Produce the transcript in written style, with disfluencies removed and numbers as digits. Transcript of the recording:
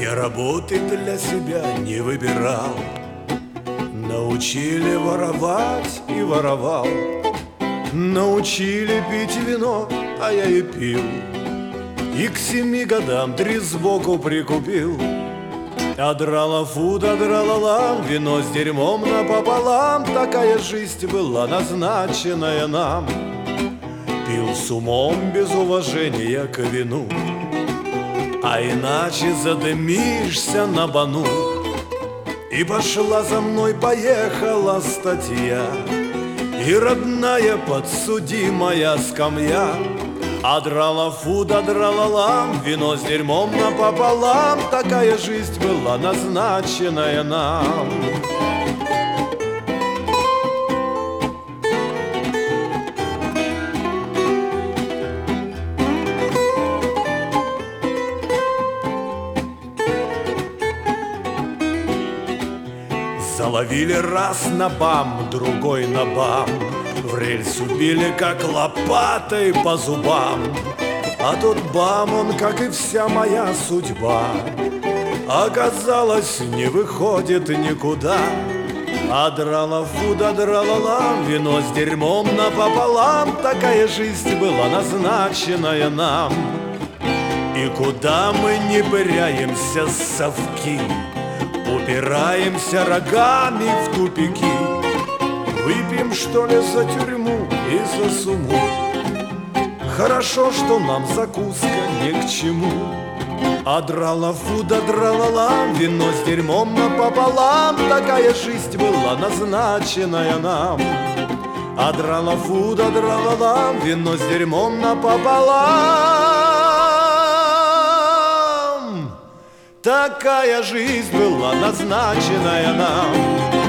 Я работы для себя не выбирал. Научили воровать и воровал. Научили пить вино, а я и пил. И к 7 годам 3 сбоку прикупил. Адрала-фу, адрала-лам, вино с дерьмом напополам. Такая жизнь была назначенная нам. Пил с умом без уважения к вину, а иначе задымишься на бану. И пошла за мной, поехала статья, и родная подсудимая скамья. Адрала-фу, адрала-лам, вино с дерьмом напополам. Такая жизнь была назначенная нам. Заловили раз на бам, другой на бам, в рельс убили, как лопатой по зубам. А тот бам, он, как и вся моя судьба, оказалось, не выходит никуда. Адрала-фу, адрала-лам, вино с дерьмом напополам. Такая жизнь была назначенная нам. И куда мы не пыряемся, совки, упираемся рогами в тупики. Выпьем, что ли, за тюрьму и за сумму. Хорошо, что нам закуска ни к чему. Адрала-фу, адрала-лам, вино с дерьмом напополам. Такая жизнь была назначенная нам. Адрала-фу, адрала-лам, вино с дерьмом напополам. Такая жизнь была назначенная нам.